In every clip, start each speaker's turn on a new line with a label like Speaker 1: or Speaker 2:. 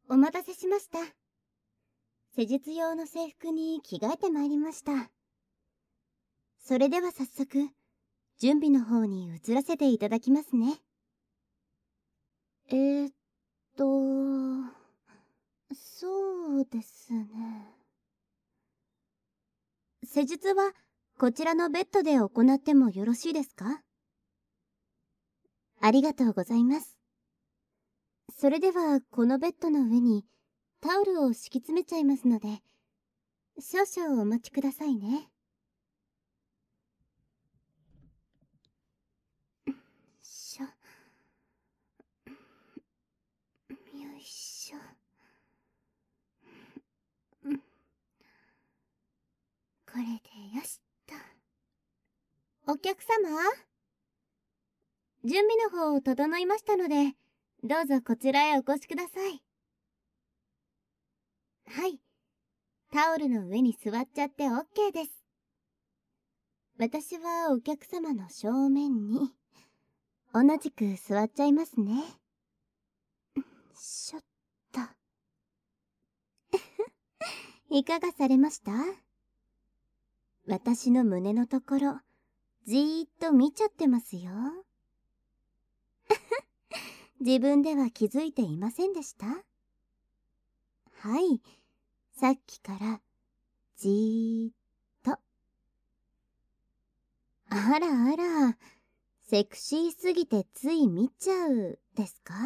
Speaker 1: お待たせしました。施術用の制服に着替えてまいりました。それでは早速、準備の方に移らせていただきますね。そうですね。施術はこちらのベッドで行ってもよろしいですか？ありがとうございます。それではこのベッドの上にタオルを敷き詰めちゃいますので、少々お待ちくださいね。しょ。よいしょ。これでよしっと。お客様、準備の方整いましたので、どうぞこちらへお越しください。はい。タオルの上に座っちゃって OK です。私はお客様の正面に、同じく座っちゃいますね。しょっと。いかがされました？私の胸のところ、じーっと見ちゃってますよ。自分では気づいていませんでした？はい。さっきから、じーっと。あらあら、セクシーすぎてつい見ちゃう、ですか？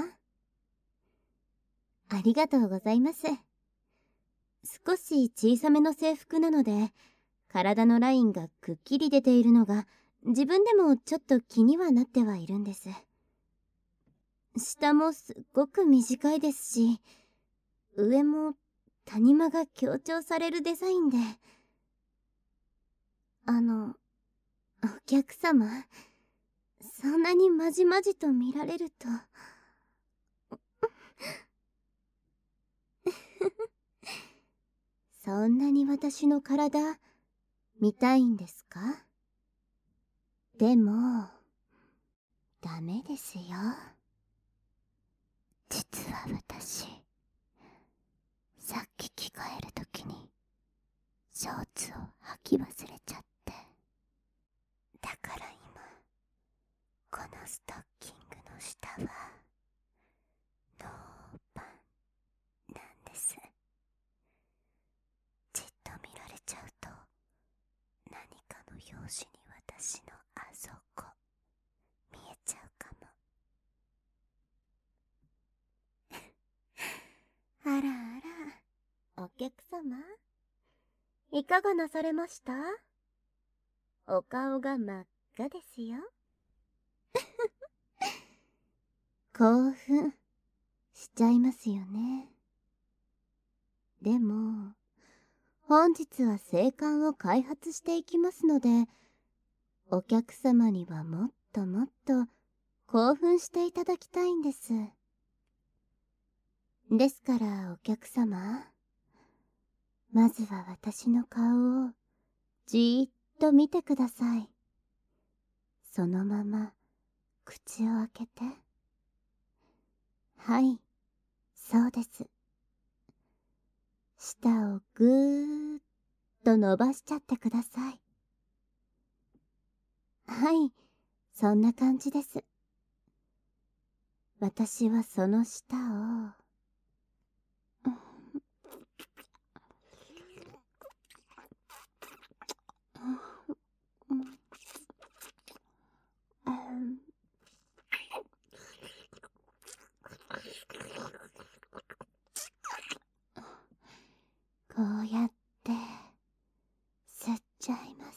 Speaker 1: ありがとうございます。少し小さめの制服なので、体のラインがくっきり出ているのが、自分でもちょっと気にはなってはいるんです。下もすっごく短いですし、上も谷間が強調されるデザインで。お客様、そんなにまじまじと見られると。そんなに私の体、見たいんですか？でも、ダメですよ。実は私、さっき着替えるときに、ショーツを履き忘れちゃって。だから今、このストッキングの下は、ノーパンなんです。じっと見られちゃうと、何かの拍子に私のあそこ、見えちゃうかも。あらあら、お客様、いかがなされました？お顔が真っ赤ですよ。興奮しちゃいますよね。でも、本日は静観を開発していきますので、お客様にはもっともっと興奮していただきたいんです。ですからお客様、まずは私の顔をじーっと見てください。そのまま口を開けて。はい、そうです。舌をぐーっと伸ばしちゃってください。はい、そんな感じです。私はその舌を、こうやって吸っちゃいます。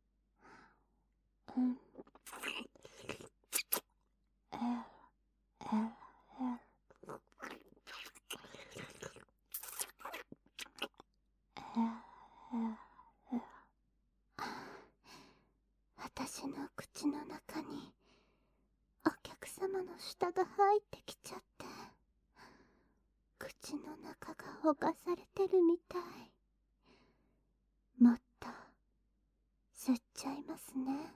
Speaker 1: 私の口の中にお客様の舌が入ってきちゃって、口の中がほがされてるみたい。もっと吸っちゃいますね。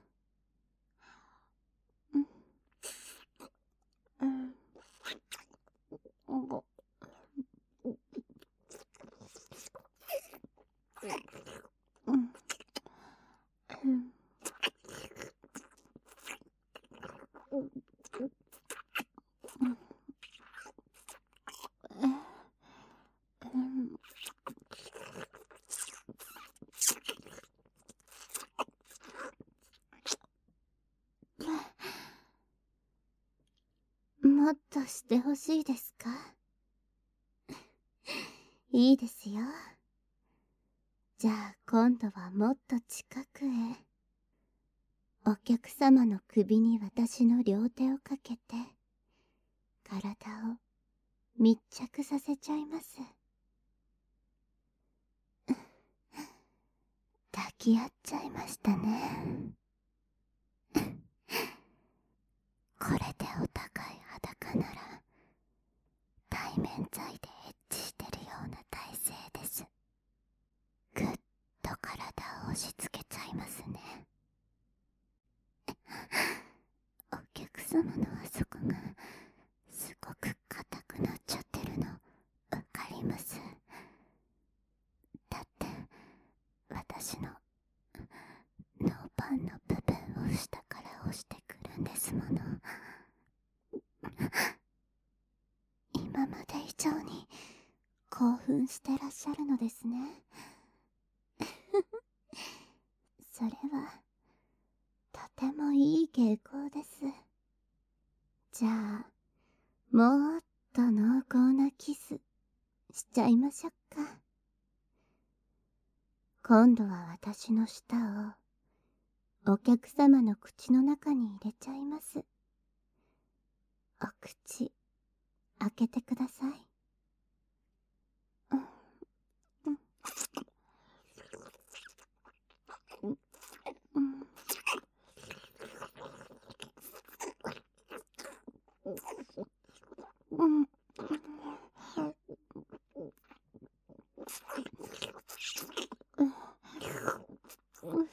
Speaker 1: としてほしいですか？いいですよ。じゃあ今度はもっと近くへ。お客様の首に私の両手をかけて、体を密着させちゃいます。抱き合っちゃいましたね。これでお高い裸なら対面剤でエッチしてるような体勢です。ぐっと体を押し付けちゃいますね。お客様のあそこがすごく硬くなっちゃってるのわかります。だって私のノーパンの部分を下から押してくるんですもの。今まで以上に興奮してらっしゃるのですね。それはとてもいい傾向です。じゃあもっと濃厚なキスしちゃいましょうか。今度は私の舌をお客様の口の中に入れちゃいます。お口開けてください。すごい。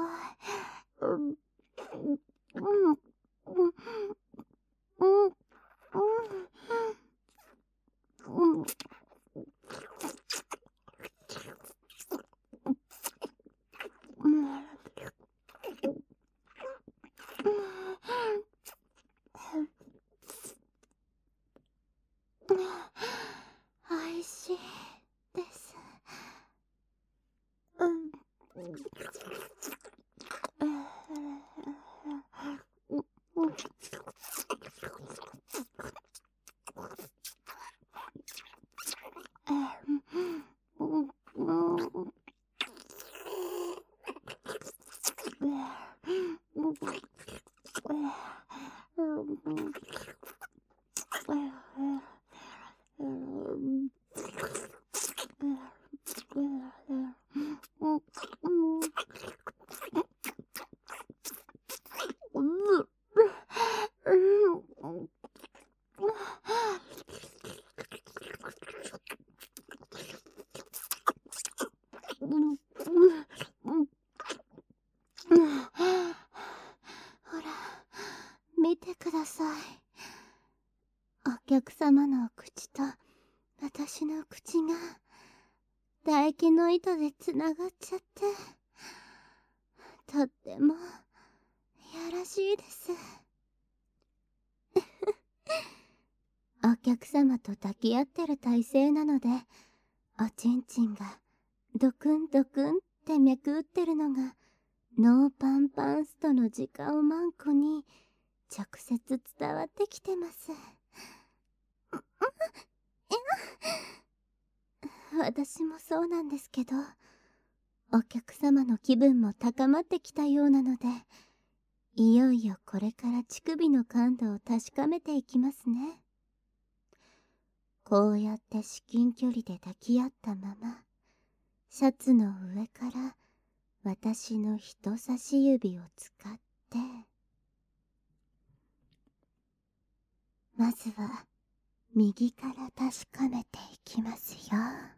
Speaker 1: おいしいです。ほら、見てください。お客様の口と私の口が唾液の糸でつながっちゃって、とってもやらしいです。お客様と抱き合ってる体勢なので、おちんちんがドクンドクンって脈打ってるのがノーパンパンストの直をマンコに直接伝わってきてます。私もそうなんですけど、お客様の気分も高まってきたようなので、いよいよこれから乳首の感度を確かめていきますね。こうやって至近距離で抱き合ったまま、シャツの上から私の人差し指を使って、まずは右から確かめていきますよ。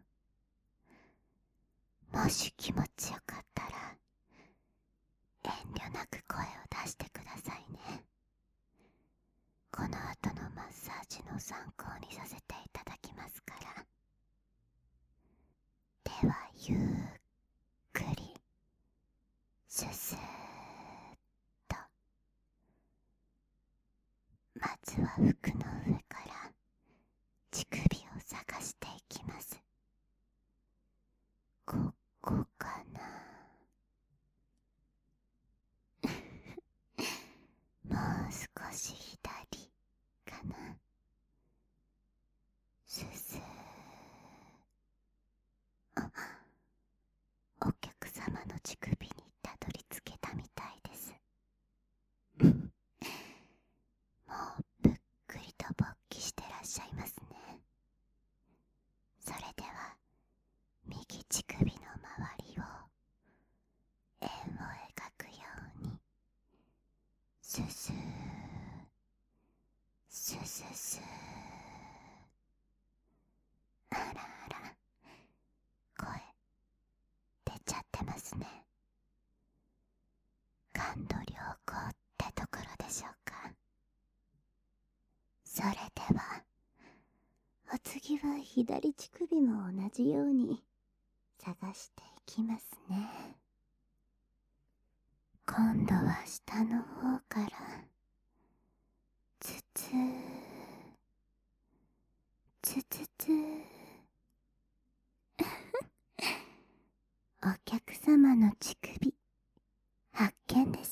Speaker 1: もし気持ちよかったら遠慮なく声を出してくださいね。この後のマッサージの参考にさせていただきますから。ではゆっくりススーッと、まずは服の上から乳首を探していきます。ここかな。もう少し左かな。 乳首にたどり着けたみたいです。もうぷっくりと勃起してらっしゃいますね。それでは右乳首の周りを円を描くようにススースススー、あらあら、声出ちゃってますね。感度良好ってところでしょうか。それではお次は左乳首も同じように探していきますね。今度は下の方からツツーツツツーお客様の乳首発見です。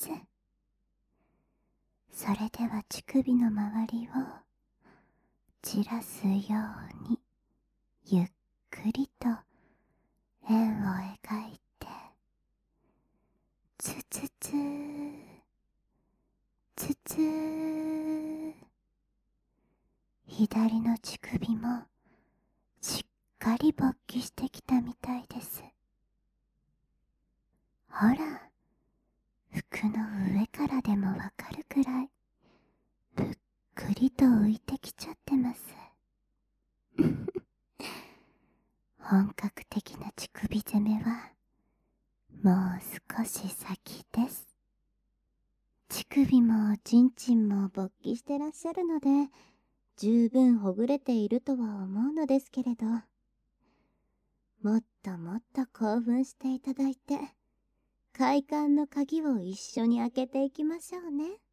Speaker 1: それでは乳首の周りを散らすようにゆっくりと円を描いてツツツーツツー、左の乳首もしっかり勃起してきたみたいです。ほら、服の上からでもわかるくらいぷっくりと浮いてきちゃってます。本格的な乳首攻めはもう少し先です。乳首もおちんちんも勃起してらっしゃるので十分ほぐれているとは思うのですけれど、もっともっと興奮していただいて快感の鍵を一緒に開けていきましょうね。